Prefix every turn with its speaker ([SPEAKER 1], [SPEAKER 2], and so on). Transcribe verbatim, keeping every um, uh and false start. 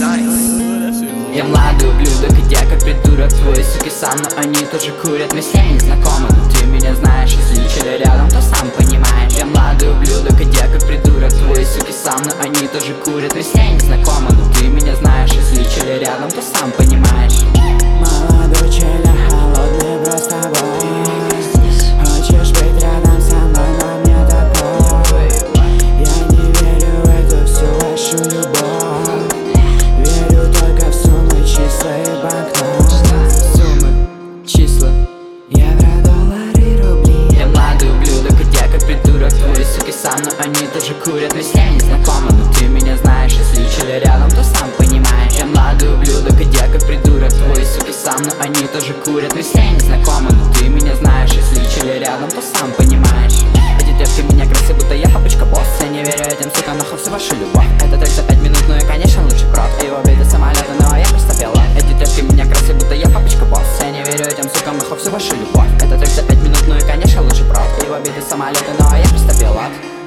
[SPEAKER 1] Я младый ублюдок, и я как придурок. Твои суки сам, но они тоже курят. Мы с ней не знакомы, но ты меня знаешь. Если лечили рядом, то сам понимаешь. Я младый ублюдок, и я как придурок. Твои суки сам, но они тоже курят. Мы с ней не знакомы, но ты меня знаешь. Если лечили рядом, то сам понимаешь.
[SPEAKER 2] Молодой челя, холодный просто бой. Хочешь быть рядом со мной, но мне такой. Я не верю в эту всю вашу любовь. Верю только в суммы, числа и банкноты.
[SPEAKER 1] Суммы, числа,
[SPEAKER 2] евро, доллары, рубли.
[SPEAKER 1] я младый ублюдок, и я как придурок. Твои суки сам, но они тоже курят. Мы с ней не знакомы, но ты меня знаешь. Если лечили рядом, то сам понимаешь. Я младый ублюдок, и я как придурок. Твои суки сам, но они тоже курят. Мы с ней не знакомы, но ты меня знаешь. Если лечили рядом, то сам понимаешь. Эти девки меня красят, будто я папочка босс. Я не верю этим сукам, нахуй всю вашу любовь. Это трек за пять минут, ну и конечно лучше крот. Его беды самолета, но я просто пила. Эти девки меня красят, будто я папочка босс. Я не верю этим сукам, нахуй всю вашу любовь. Это трек за пять минут, ну и конечно лучше крот. Его беды самолета, но я просто пилот.